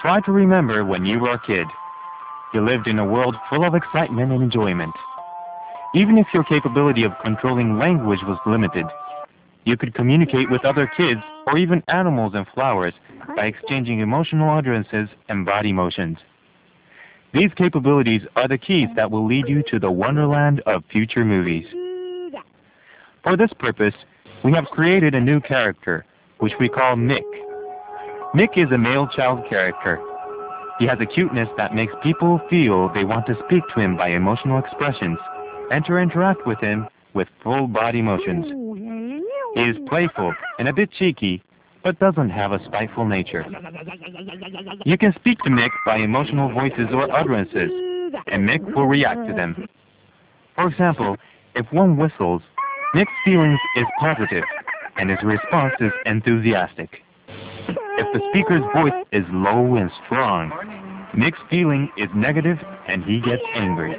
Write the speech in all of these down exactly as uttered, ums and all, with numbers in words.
Try to remember when you were a kid. You lived in a world full of excitement and enjoyment. Even if your capability of controlling language was limited, you could communicate with other kids or even animals and flowers by exchanging emotional utterances and body motions. These capabilities are the keys that will lead you to the wonderland of future movies. For this purpose, we have created a new character, which we call Mick. Mick is a male child character. He has a cuteness that makes people feel they want to speak to him by emotional expressions and to interact with him with full body motions. He is playful and a bit cheeky, but doesn't have a spiteful nature. You can speak to Mick by emotional voices or utterances, and Mick will react to them. For example, if one whistles, Mick's feelings is positive, and his response is enthusiastic. If the speaker's voice is low and strong, Mick's feeling is negative, and he gets angry.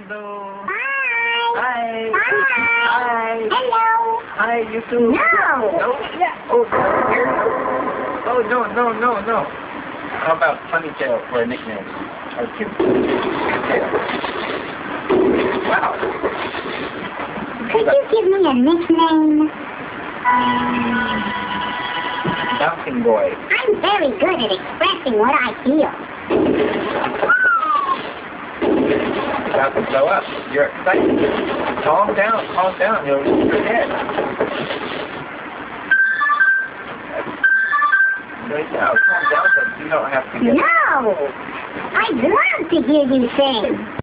Hi. Hi. Hello. Hi, you too. No. No? Yeah. Oh, here? Oh, no, no, no, no. How about Funny Tail for a nickname? Or cute Tail. Wow. Could you give me a nickname? Bouncing Boy. I'm very good at expressing what I feel. About to blow up. You're excited. Calm down, calm down. You'll lose your head. Right now, calm down, but you don't have to get... No! I'd love to hear you sing.